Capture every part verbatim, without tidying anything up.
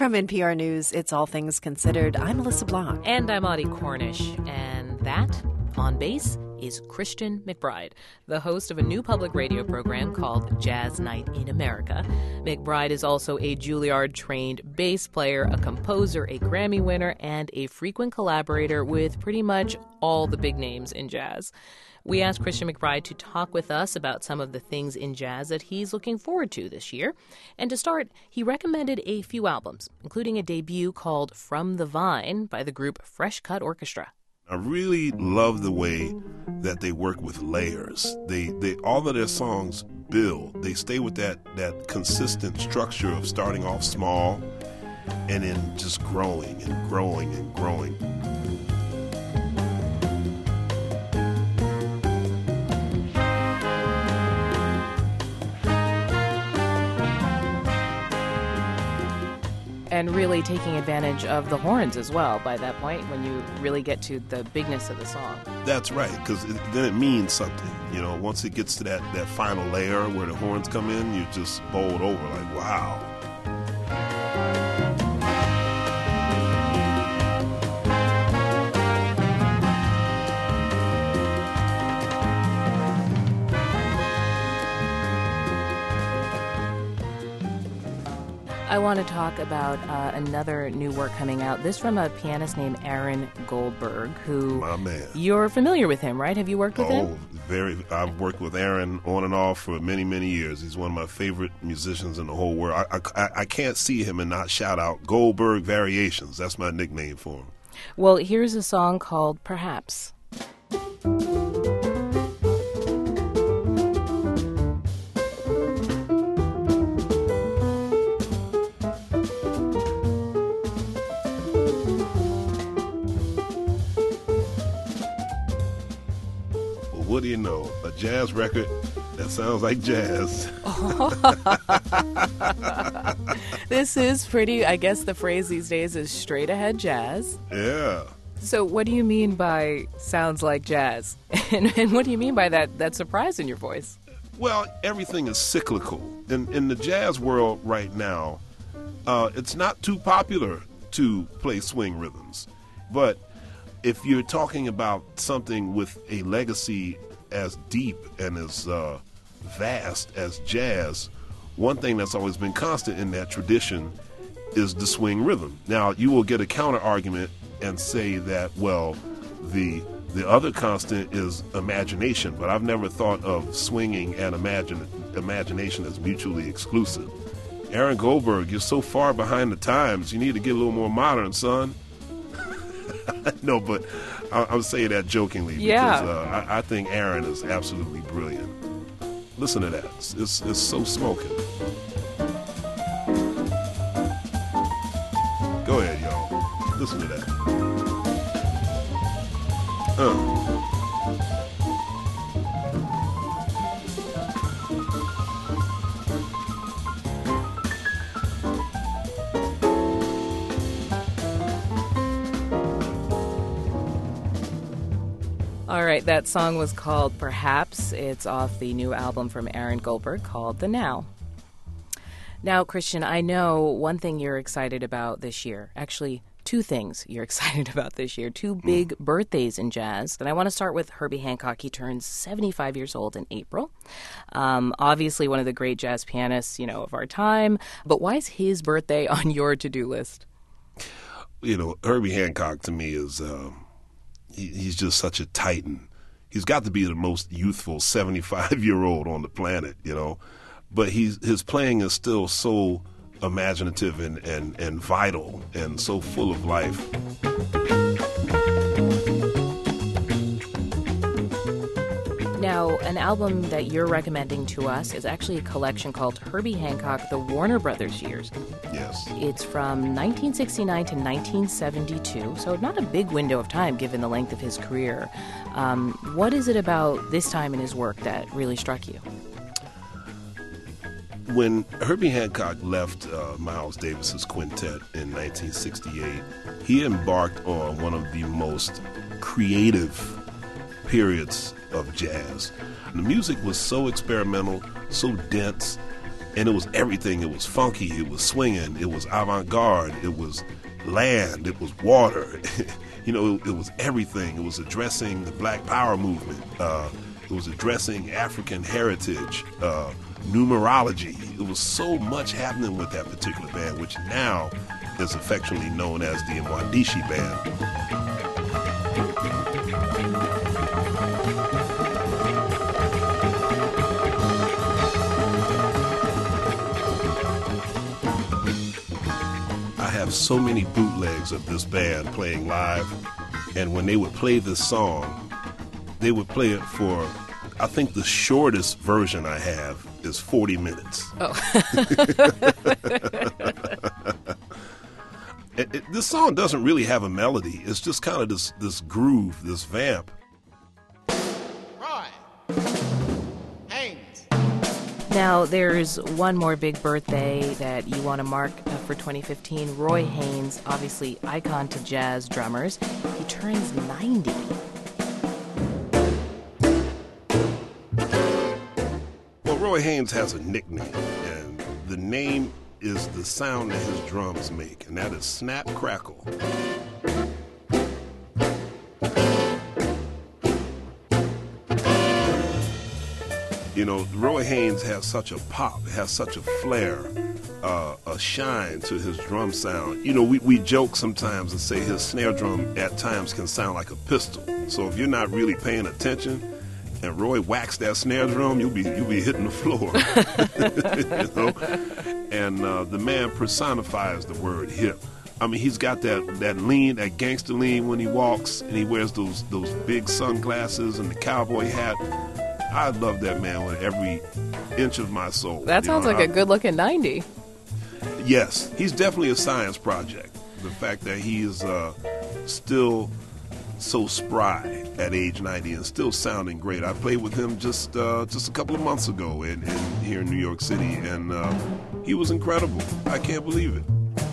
From N P R News, it's All Things Considered. I'm Melissa Blanc. And I'm Audie Cornish. And that, on bass, is Christian McBride, the host of a new public radio program called Jazz Night in America. McBride is also a Juilliard-trained bass player, a composer, a Grammy winner, and a frequent collaborator with pretty much all the big names in jazz. We asked Christian McBride to talk with us about some of the things in jazz that he's looking forward to this year. And to start, he recommended a few albums, including a debut called From the Vine by the group Fresh Cut Orchestra. I really love the way that they work with layers. They, they, all of their songs build. They stay with that, that consistent structure of starting off small and then just growing and growing and growing. And really taking advantage of the horns as well by that point when you really get to the bigness of the song. That's right, because then it means something. You know, once it gets to that, that final layer where the horns come in, you're just bowled over like, wow. I want to talk about uh, another new work coming out. This from a pianist named Aaron Goldberg, who... My man. You're familiar with him, right? Have you worked with oh, him? Oh, very. I've worked with Aaron on and off for many, many years. He's one of my favorite musicians in the whole world. I, I, I can't see him and not shout out Goldberg Variations. That's my nickname for him. Well, here's a song called Perhaps. What do you know? A jazz record that sounds like jazz. This is pretty, I guess the phrase these days is straight ahead jazz. Yeah. So what do you mean by sounds like jazz? and, and what do you mean by that, that surprise in your voice? Well, everything is cyclical. In, in the jazz world right now, uh, it's not too popular to play swing rhythms. But if you're talking about something with a legacy as deep and as uh, vast as jazz, one thing that's always been constant in that tradition is the swing rhythm. Now, you will get a counter argument and say that, well, the the other constant is imagination, but I've never thought of swinging and imagine, imagination as mutually exclusive. Aaron Goldberg, you're so far behind the times, you need to get a little more modern, son. No, but I, I'm saying that jokingly because yeah. uh, I, I think Aaron is absolutely brilliant. Listen to that. It's, it's, it's so smoking. Go ahead, y'all. Listen to that. Uh. All right, that song was called Perhaps. It's off the new album from Aaron Goldberg called The Now. Now, Christian, I know one thing you're excited about this year. Actually, two things you're excited about this year. Two big mm. birthdays in jazz. And I want to start with Herbie Hancock. He turns seventy-five years old in April. Um, obviously, one of the great jazz pianists, you know, of our time. But why is his birthday on your to-do list? You know, Herbie Hancock to me is... Uh... He's just such a titan. He's got to be the most youthful seventy-five-year-old on the planet, you know. But he's, his playing is still so imaginative and, and, and vital and so full of life. Now, an album that you're recommending to us is actually a collection called Herbie Hancock, The Warner Brothers Years. Yes. It's from nineteen sixty-nine to nineteen seventy-two, so not a big window of time given the length of his career. Um, what is it about this time in his work that really struck you? When Herbie Hancock left uh, Miles Davis's quintet in nineteen sixty-eight, he embarked on one of the most creative periods of jazz. The music was so experimental, so dense, And it was everything. It was funky. It was swinging. It was avant-garde. It was land. It was water. You know, it, it was everything. It was addressing the Black Power movement. Uh, it was addressing African heritage, uh, numerology. It was so much happening with that particular band, which now is affectionately known as the Mwandishi Band. I have so many bootlegs of this band playing live, and when they would play this song, they would play it for, I think the shortest version I have is forty minutes. Oh. it, it, this song doesn't really have a melody. It's just kind of this, this groove, this vamp. Roy Haynes. Now, there's one more big birthday that you want to mark uh, for twenty fifteen. Roy Haynes, obviously icon to jazz drummers. He turns ninety. Well, Roy Haynes has a nickname, and the name is the sound that his drums make, and that is snap crackle. You know, Roy Haynes has such a pop, has such a flair, uh, a shine to his drum sound. You know, we, we joke sometimes and say his snare drum at times can sound like a pistol. So if you're not really paying attention and Roy whacks that snare drum, you'll be you'll be hitting the floor. You know? And uh, the man personifies the word hip. I mean, he's got that, that lean, that gangster lean when he walks, and he wears those those big sunglasses and the cowboy hat. I love that man with every inch of my soul. That sounds know, like I, a good-looking ninety. Yes, he's definitely a science project. The fact that he is uh, still so spry at age ninety and still sounding great. I played with him just uh, just a couple of months ago in, in here in New York City, and uh, he was incredible. I can't believe it.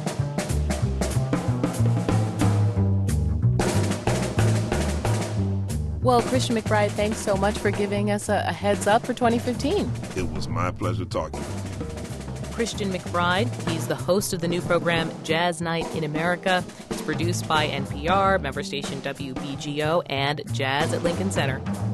Well, Christian McBride, thanks so much for giving us a, a heads up for twenty fifteen. It was my pleasure talking with you. Christian McBride, he's the host of the new program Jazz Night in America. It's produced by N P R, member station W B G O, and Jazz at Lincoln Center.